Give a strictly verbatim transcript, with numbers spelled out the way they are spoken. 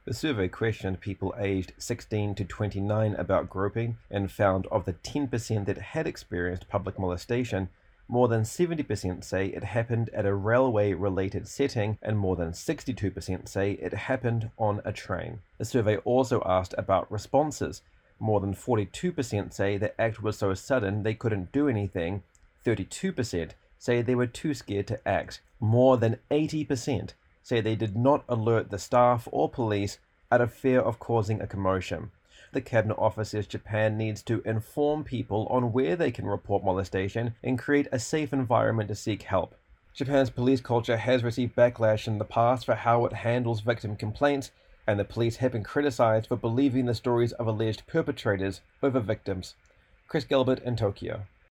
The survey questioned people aged sixteen to twenty-nine about groping and found of the ten percent that had experienced public molestation, more than seventy percent say it happened at a railway-related setting and more than sixty-two percent say it happened on a train. The survey also asked about responses. More than forty-two percent say the act was so sudden they couldn't do anything. thirty-two percent say they were too scared to act. More than eighty percent say they did not alert the staff or police out of fear of causing a commotion. The cabinet office says Japan needs to inform people on where they can report molestation and create a safe environment to seek help. Japan's police culture has received backlash in the past for how it handles victim complaints, and the police have been criticized for believing the stories of alleged perpetrators over victims. Chris Gilbert in Tokyo.